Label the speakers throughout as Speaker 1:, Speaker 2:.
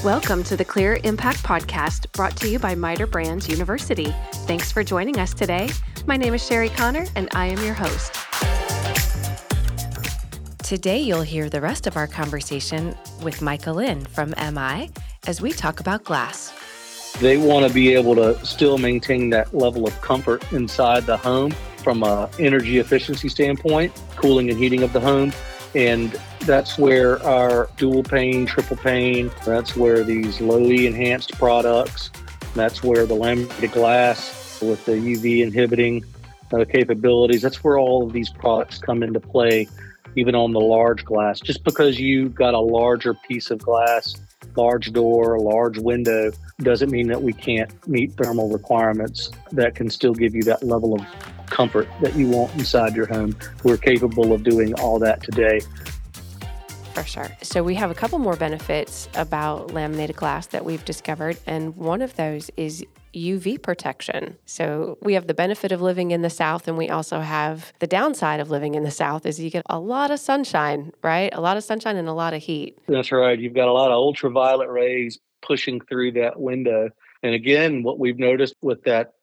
Speaker 1: Welcome to the Clear Impact Podcast, brought to you by MITRE Brands University. Thanks for joining us today. My name is Sherry Connor, and I am your host. Today, you'll hear the rest of our conversation with Micah Lynn from MI as we talk about glass.
Speaker 2: They want to be able to still maintain that level of comfort inside the home from an energy efficiency standpoint, cooling and heating of the home. And that's where our dual pane, triple pane, that's where these low E enhanced products, that's where the laminated glass with the UV inhibiting capabilities, that's where all of these products come into play, even on the large glass. Just because you've got a larger piece of glass, large door, large window, doesn't mean that we can't meet thermal requirements that can still give you that level of comfort that you want inside your home. We're capable of doing all that today.
Speaker 1: For sure. So we have a couple more benefits about laminated glass that we've discovered, and one of those is UV protection. So we have the benefit of living in the South, and we also have the downside of living in the South is you get a lot of sunshine, right? A lot of sunshine and a lot of heat.
Speaker 2: That's right. You've got a lot of ultraviolet rays pushing through that window. And again, what we've noticed with that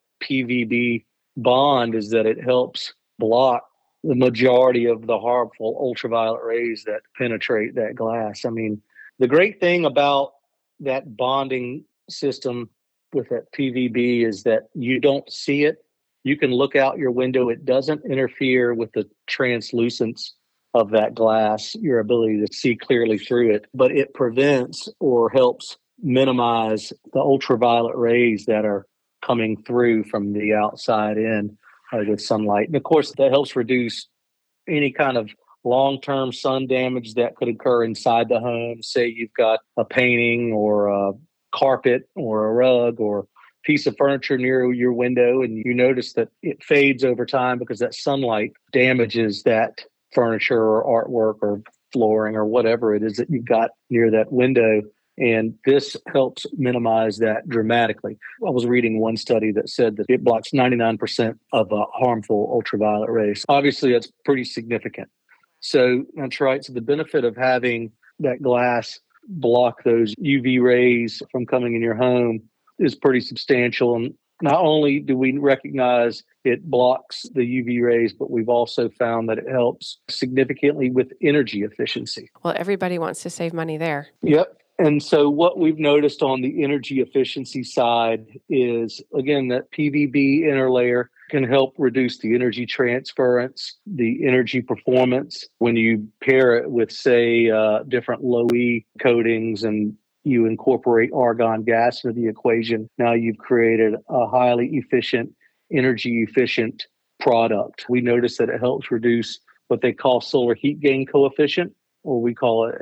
Speaker 2: PVB bond is that it helps block the majority of the harmful ultraviolet rays that penetrate that glass. I mean, the great thing about that bonding system with that PVB is that you don't see it. You can look out your window. It doesn't interfere with the translucence of that glass, your ability to see clearly through it, but it prevents or helps minimize the ultraviolet rays that are coming through from the outside in with sunlight. And of course, that helps reduce any kind of long-term sun damage that could occur inside the home. Say you've got a painting or a carpet or a rug or piece of furniture near your window, and you notice that it fades over time because that sunlight damages that furniture or artwork or flooring or whatever it is that you've got near that window. And this helps minimize that dramatically. I was reading one study that said that it blocks 99% of harmful ultraviolet rays. Obviously, that's pretty significant. So that's right. So the benefit of having that glass block those UV rays from coming in your home is pretty substantial. And not only do we recognize it blocks the UV rays, but we've also found that it helps significantly with energy efficiency.
Speaker 1: Well, everybody wants to save money there.
Speaker 2: Yep. And so what we've noticed on the energy efficiency side is, again, that PVB interlayer can help reduce the energy transference, the energy performance. When you pair it with, say, different low E coatings and you incorporate argon gas into the equation, now you've created a highly efficient, energy efficient product. We notice that it helps reduce what they call solar heat gain coefficient, or we call it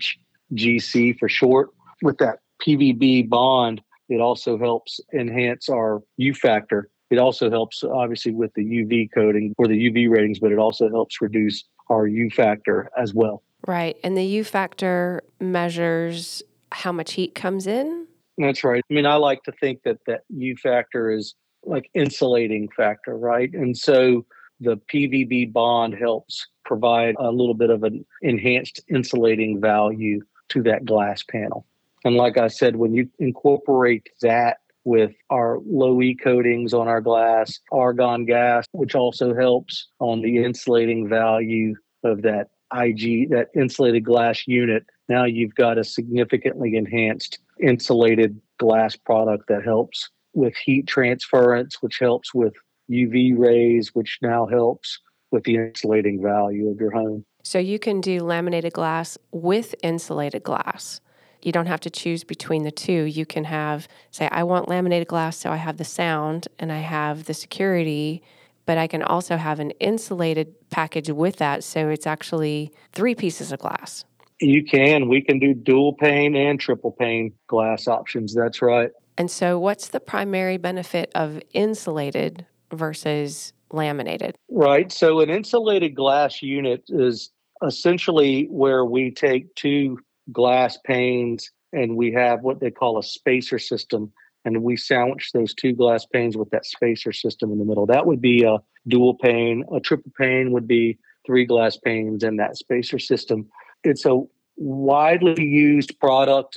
Speaker 2: SHGC for short. With that PVB bond, it also helps enhance our U factor. It also helps, obviously, with the UV coating or the UV ratings, but it also helps reduce our U factor as well.
Speaker 1: Right. And the U factor measures how much heat comes in?
Speaker 2: That's right. I mean, I like to think that that U factor is like insulating factor, right? And so the PVB bond helps provide a little bit of an enhanced insulating value to that glass panel. And like I said, when you incorporate that with our low E coatings on our glass, argon gas, which also helps on the insulating value of that IG, that insulated glass unit, now you've got a significantly enhanced insulated glass product that helps with heat transference, which helps with UV rays, which now helps with the insulating value of your home.
Speaker 1: So you can do laminated glass with insulated glass. You don't have to choose between the two. You can have, say, I want laminated glass so I have the sound and I have the security, but I can also have an insulated package with that. So it's actually 3 pieces of glass.
Speaker 2: You can. We can do dual pane and triple pane glass options. That's right.
Speaker 1: And so what's the primary benefit of insulated versus laminated?
Speaker 2: Right. So an insulated glass unit is essentially where we take 2 glass panes and we have what they call a spacer system, and we sandwich those 2 glass panes with that spacer system in the middle. That would be a dual pane. A triple pane would be 3 glass panes in that spacer system. It's a widely used product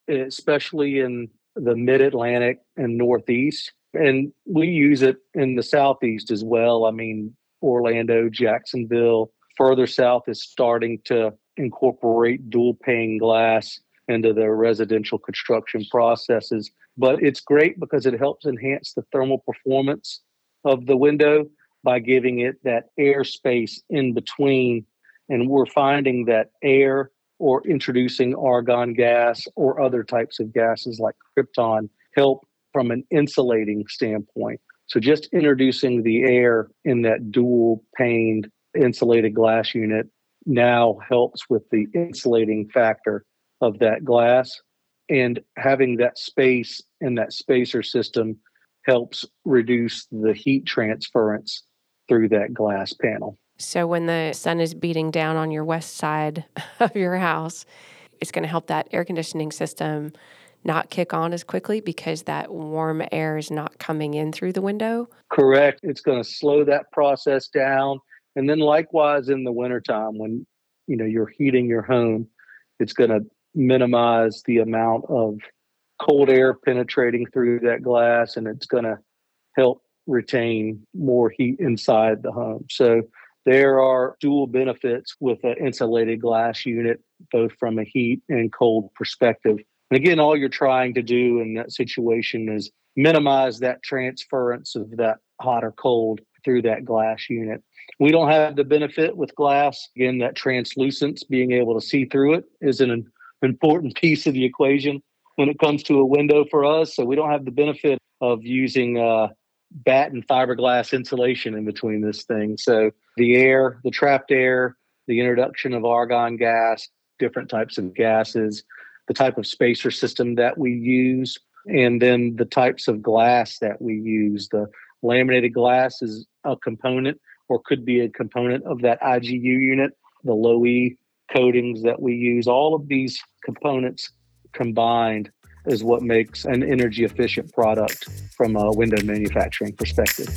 Speaker 2: especially in the mid-Atlantic and Northeast. And we use it in the Southeast as well. I mean, Orlando, Jacksonville, further south is starting to incorporate dual pane glass into their residential construction processes. But it's great because it helps enhance the thermal performance of the window by giving it that air space in between. And we're finding that air or introducing argon gas or other types of gases like krypton help from an insulating standpoint. So just introducing the air in that dual paned insulated glass unit now helps with the insulating factor of that glass. And having that space in that spacer system helps reduce the heat transference through that glass panel.
Speaker 1: So when the sun is beating down on your west side of your house, it's going to help that air conditioning system not kick on as quickly because that warm air is not coming in through the window?
Speaker 2: Correct. It's going to slow that process down. And then likewise in the wintertime when you're heating your home, it's going to minimize the amount of cold air penetrating through that glass, and it's going to help retain more heat inside the home. So there are dual benefits with an insulated glass unit, both from a heat and cold perspective. And again, all you're trying to do in that situation is minimize that transference of that hot or cold through that glass unit. We don't have the benefit with glass. Again, that translucence, being able to see through it, is an important piece of the equation when it comes to a window for us. So we don't have the benefit of using batt and fiberglass insulation in between this thing. So the air, the trapped air, the introduction of argon gas, different types of gases, the type of spacer system that we use, and then the types of glass that we use. The laminated glass is a component or could be a component of that IGU unit, the low E coatings that we use. All of these components combined is what makes an energy efficient product from a window manufacturing perspective.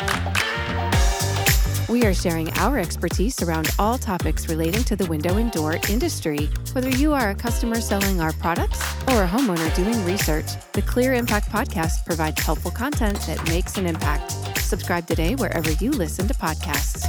Speaker 3: We are sharing our expertise around all topics relating to the window and door industry. Whether you are a customer selling our products or a homeowner doing research, the Clear Impact Podcast provides helpful content that makes an impact. Subscribe today wherever you listen to podcasts.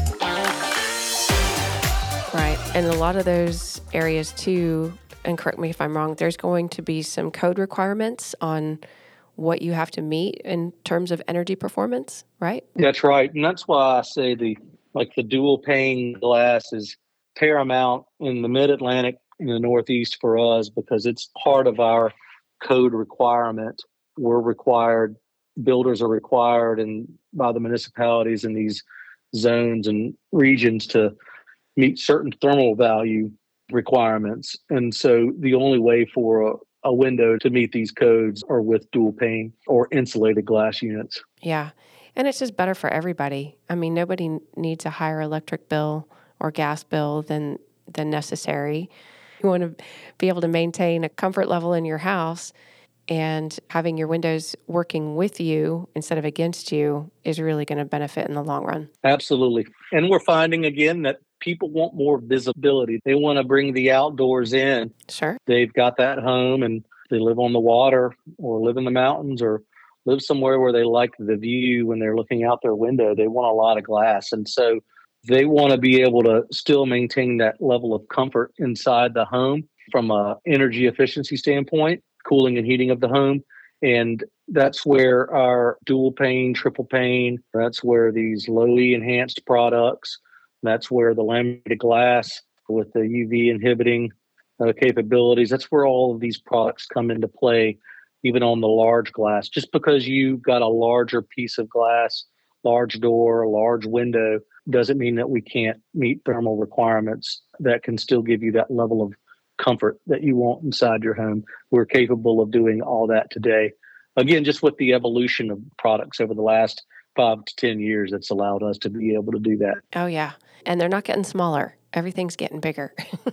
Speaker 1: Right. And a lot of those areas too, and correct me if I'm wrong, there's going to be some code requirements on what you have to meet in terms of energy performance, right?
Speaker 2: That's right. And that's why I say the dual pane glass is paramount in the mid-Atlantic and the Northeast for us because it's part of our code requirement. We're required, builders are required and by the municipalities in these zones and regions to meet certain thermal value requirements. And so the only way for a window to meet these codes are with dual pane or insulated glass units.
Speaker 1: Yeah. And it's just better for everybody. I mean, nobody needs a higher electric bill or gas bill than necessary. You want to be able to maintain a comfort level in your house, and having your windows working with you instead of against you is really going to benefit in the long run.
Speaker 2: Absolutely. And we're finding again that people want more visibility. They want to bring the outdoors in.
Speaker 1: Sure.
Speaker 2: They've got that home and they live on the water or live in the mountains or live somewhere where they like the view when they're looking out their window. They want a lot of glass. And so they want to be able to still maintain that level of comfort inside the home from an energy efficiency standpoint, cooling and heating of the home. And that's where our dual pane, triple pane, that's where these low E enhanced products, that's where the laminated glass with the UV inhibiting capabilities, that's where all of these products come into play, even on the large glass. Just because you got a larger piece of glass, large door, large window, doesn't mean that we can't meet thermal requirements that can still give you that level of comfort that you want inside your home. We're capable of doing all that today. Again, just with the evolution of products over the last 5 to 10 years, it's allowed us to be able to do that.
Speaker 1: Oh, yeah. And they're not getting smaller. Everything's getting bigger.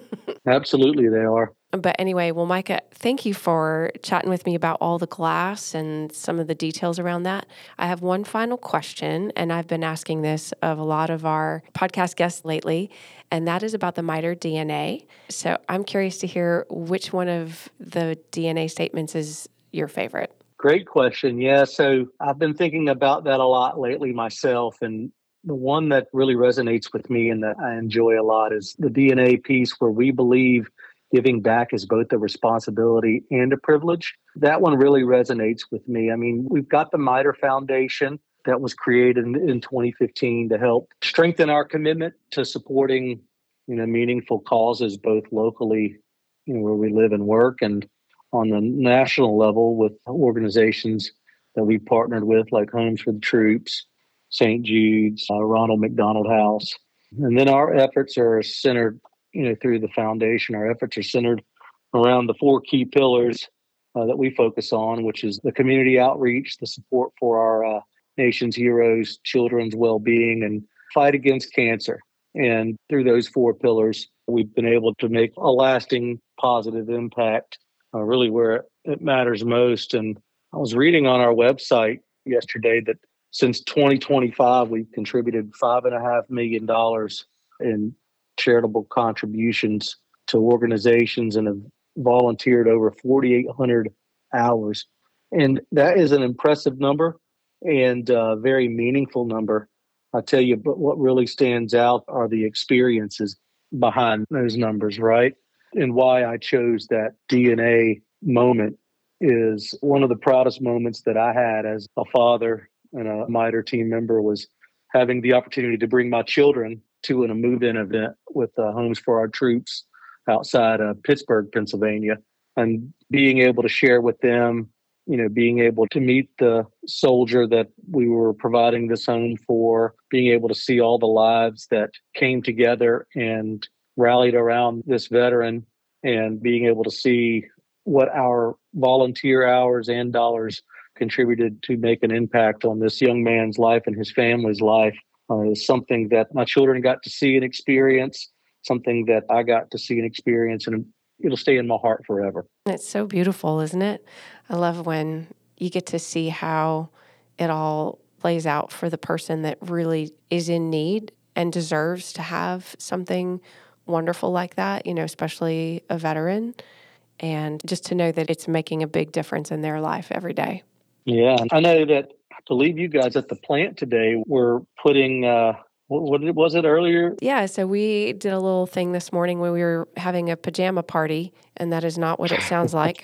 Speaker 2: Absolutely, they are.
Speaker 1: But anyway, well, Micah, thank you for chatting with me about all the glass and some of the details around that. I have one final question, and I've been asking this of a lot of our podcast guests lately, and that is about the MITRE DNA. So I'm curious to hear which one of the DNA statements is your favorite.
Speaker 2: Great question. Yeah, so I've been thinking about that a lot lately myself, and the one that really resonates with me and that I enjoy a lot is the DNA piece where we believe giving back is both a responsibility and a privilege. That one really resonates with me. I mean, we've got the MITRE Foundation that was created in 2015 to help strengthen our commitment to supporting, meaningful causes both locally, where we live and work, and on the national level with organizations that we partnered with, like Homes for the Troops, St. Jude's, Ronald McDonald House. And then our efforts are centered, through the foundation. Our efforts are centered around the 4 key pillars that we focus on, which is the community outreach, the support for our nation's heroes, children's well-being, and fight against cancer. And through those 4 pillars, we've been able to make a lasting positive impact, really where it matters most. And I was reading on our website yesterday that since 2025, we've contributed $5.5 million in charitable contributions to organizations and have volunteered over 4,800 hours. And that is an impressive number and a very meaningful number. I tell you, but what really stands out are the experiences behind those numbers, right? And why I chose that DNA moment is one of the proudest moments that I had as a father and a MITRE team member was having the opportunity to bring my children to a move-in event with Homes for Our Troops outside of Pittsburgh, Pennsylvania, and being able to share with them, being able to meet the soldier that we were providing this home for, being able to see all the lives that came together and rallied around this veteran, and being able to see what our volunteer hours and dollars contributed to make an impact on this young man's life and his family's life is something that my children got to see and experience, something that I got to see and experience, and it'll stay in my heart forever.
Speaker 1: It's so beautiful, isn't it? I love when you get to see how it all plays out for the person that really is in need and deserves to have something wonderful like that, especially a veteran, and just to know that it's making a big difference in their life every day.
Speaker 2: Yeah, I know that I believe you guys at the plant today were putting, what was it earlier?
Speaker 1: Yeah, so we did a little thing this morning when we were having a pajama party, and that is not what it sounds like.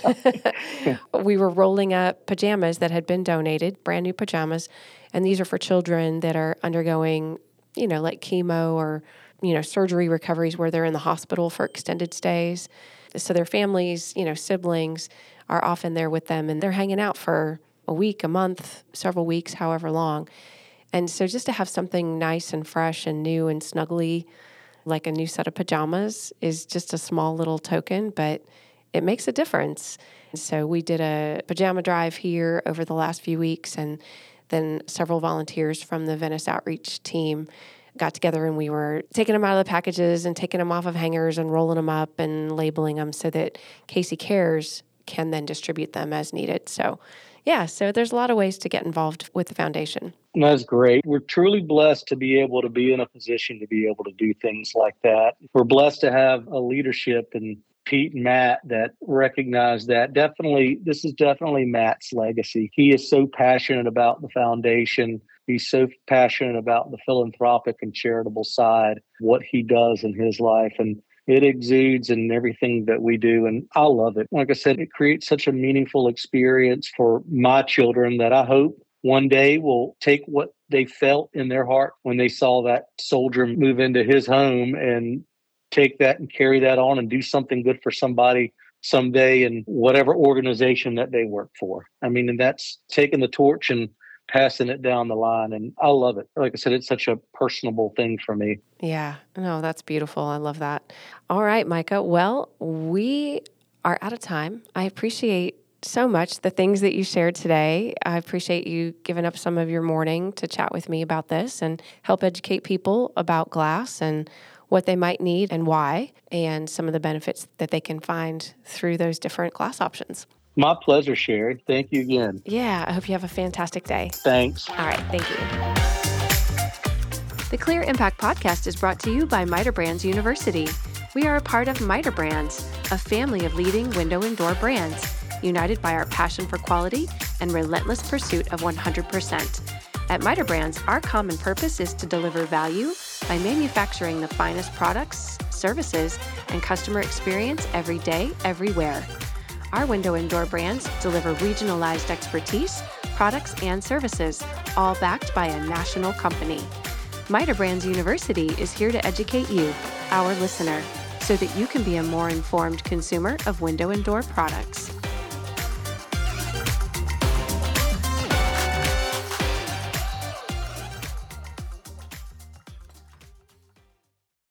Speaker 1: We were rolling up pajamas that had been donated, brand new pajamas, and these are for children that are undergoing, like chemo or, surgery recoveries where they're in the hospital for extended stays. So their families, siblings are often there with them, and they're hanging out for a week, a month, several weeks, however long. And so just to have something nice and fresh and new and snuggly, like a new set of pajamas, is just a small little token, but it makes a difference. So we did a pajama drive here over the last few weeks, and then several volunteers from the Venice Outreach team got together, and we were taking them out of the packages and taking them off of hangers and rolling them up and labeling them so that Casey Cares can then distribute them as needed. So so there's a lot of ways to get involved with the foundation.
Speaker 2: That's great. We're truly blessed to be able to be in a position to be able to do things like that. We're blessed to have a leadership and Pete and Matt that recognize that. This is definitely Matt's legacy. He is so passionate about the foundation. He's so passionate about the philanthropic and charitable side, what he does in his life. And it exudes in everything that we do, and I love it. Like I said, it creates such a meaningful experience for my children that I hope one day will take what they felt in their heart when they saw that soldier move into his home and take that and carry that on and do something good for somebody someday in whatever organization that they work for. I mean, and that's taking the torch and passing it down the line. And I love it. Like I said, it's such a personable thing for me.
Speaker 1: Yeah, no, that's beautiful. I love that. All right, Micah. Well, we are out of time. I appreciate so much the things that you shared today. I appreciate you giving up some of your morning to chat with me about this and help educate people about glass and what they might need and why, and some of the benefits that they can find through those different glass options.
Speaker 2: My pleasure, Sherry. Thank you again.
Speaker 1: Yeah, I hope you have a fantastic day.
Speaker 2: Thanks.
Speaker 1: All right, thank you. The Clear Impact Podcast is brought to you by Miter Brands University. We are a part of Miter Brands, a family of leading window and door brands, united by our passion for quality and relentless pursuit of 100%. At Miter Brands, our common purpose is to deliver value by manufacturing the finest products, services, and customer experience every day, everywhere. Our window and door brands deliver regionalized expertise, products, and services, all backed by a national company. Miter Brands University is here to educate you, our listener, so that you can be a more informed consumer of window and door products.